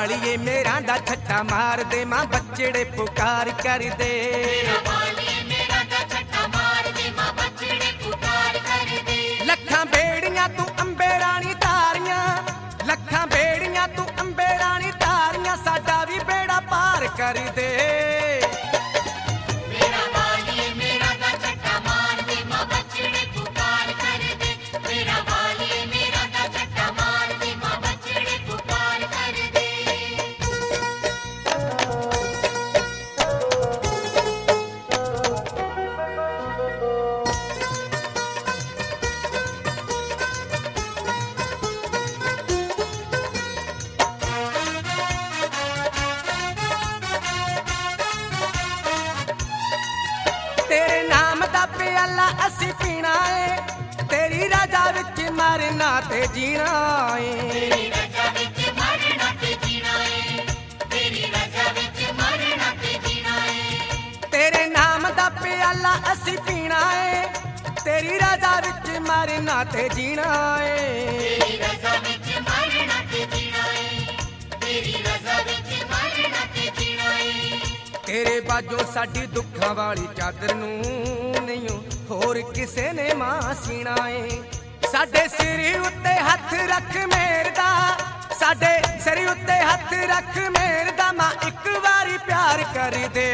वालिए मेरा दा छट्टा मार दे मां बचड़े पुकार कर दे। लखां बेड़ियां तू अंबे रानी तारियां, लखां बेड़ियां तू अंबे रानी तारियां, साडा भी बेड़ा पार कर दे। तेरे नाम दा प्याला असी पीना है, तेरी रजा विच मरना ते जीना है। तेरे नाम दा प्याला असी पीना है, तेरी रजा विच मरना ते जीना है। तेरे बाजो साडी दुखां वाली चादर नूं नहीं होर किसे ने मां सीना है। साडे सिर उत्ते हथ रख मेरदा, साडे सिर उत्ते हथ रख मेरदा, मां एक वारी प्यार कर दे।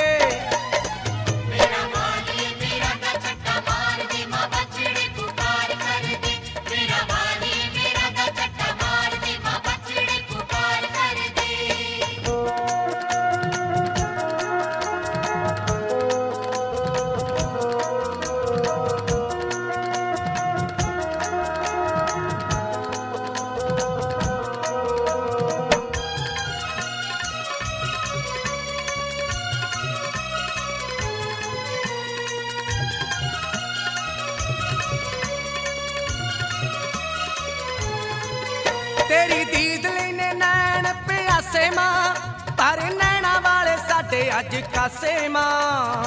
तेरी दीद लेने नैन प्यासे मां, पर नैना वाले साडे अज कासे मां।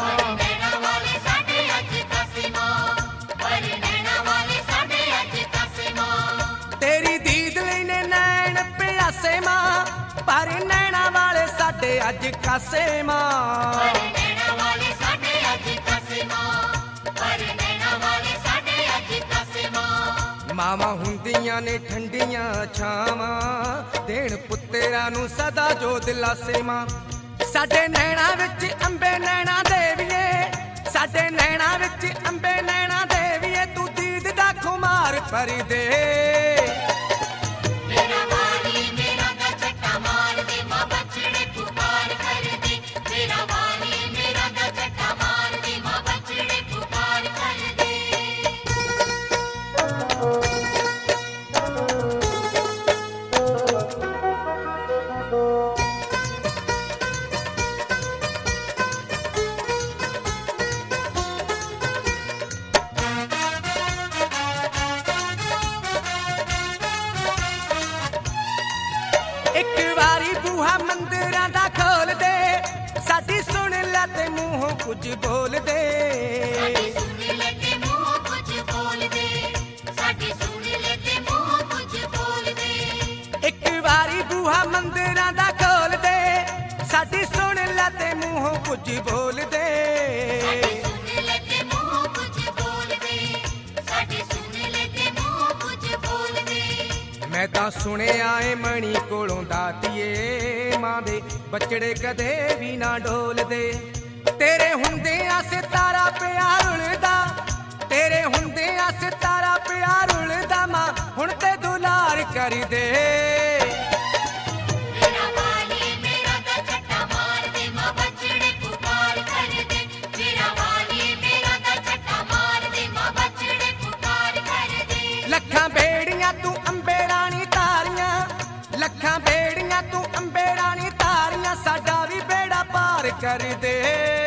तेरी दीद लेने नैन प्यासे मां, पर नैना वाले साडे अज कासे मां। मावा हुंदियां ने ठंडियां छावां, देण पुत्तरां नूं सदा जो दिलासे मां। साडे नैना विच अंबे नैना देविए, साडे नैना विच अंबे नैना देविए, तू दीद दा खुमार भर दे। एक वारी बूहा मंदिरां दा खोल दे, साडी सुन लै ते मूंहों कुछ बोल दे। एक वारी बूहा मंदिरां दा खोल दे, साडी सुन लै ते मूंहों कुछ बोल दे। मैं तां सुनिया ऐ मणी कोलों दातिए, मां दे बचड़े कदे भी ना डोल दे। तेरे हुंदियां सितारा प्यार रुलदा, तेरे हुंदियां सितारा प्यार रुलदा, मां हुण ते दुलार कर दे। लखां बेड़ियां तू अंबे रानी तारियां, लखां बेड़ियां तू अंबे रानी तारियां, साडा भी बेड़ा पार कर दे।